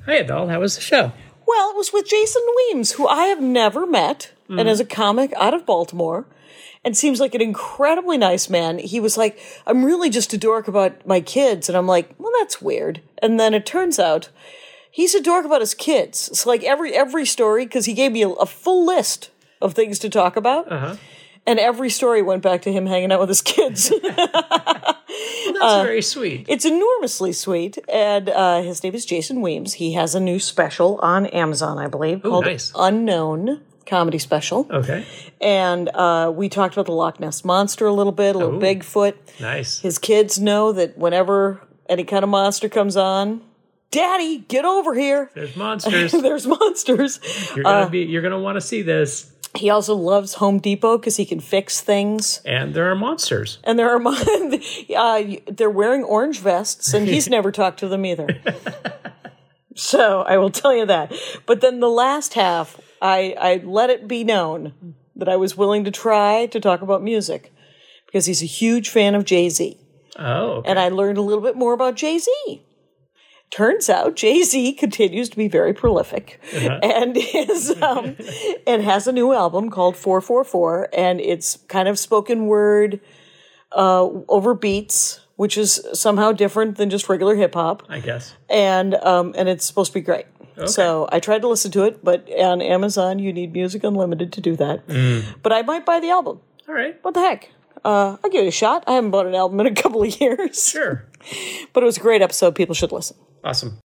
Hi, Adele. How was the show? Well, it was with Jason Weems, who I have never met, and is a comic out of Baltimore, and seems like an incredibly nice man. He was like, I'm really just a dork about my kids. And I'm like, well, that's weird. And then it turns out he's a dork about his kids. So like every story, because he gave me a full list of things to talk about. Uh-huh. And every story went back to him hanging out with his kids. Well, that's very sweet. It's enormously sweet. And his name is Jason Weems. He has a new special on Amazon, I believe, called nice. Unknown Comedy Special. Okay. And we talked about the Loch Ness Monster a little bit, a little Bigfoot. Nice. His kids know that whenever any kind of monster comes on, Daddy, get over here. There's monsters. There's monsters. You're gonna want to see this. He also loves Home Depot because he can fix things. And there are monsters. And there are they're wearing orange vests, and he's never talked to them either. So I will tell you that. But then the last half, I let it be known that I was willing to try to talk about music because he's a huge fan of Jay-Z. Oh, okay. And I learned a little bit more about Jay-Z. Turns out Jay-Z continues to be very prolific and has a new album called 444, and it's kind of spoken word over beats, which is somehow different than just regular hip hop. I guess. And it's supposed to be great. Okay. So I tried to listen to it, but on Amazon you need Music Unlimited to do that. But I might buy the album. All right. What the heck? I'll give it a shot. I haven't bought an album in a couple of years. Sure. But it was a great episode. People should listen. Awesome.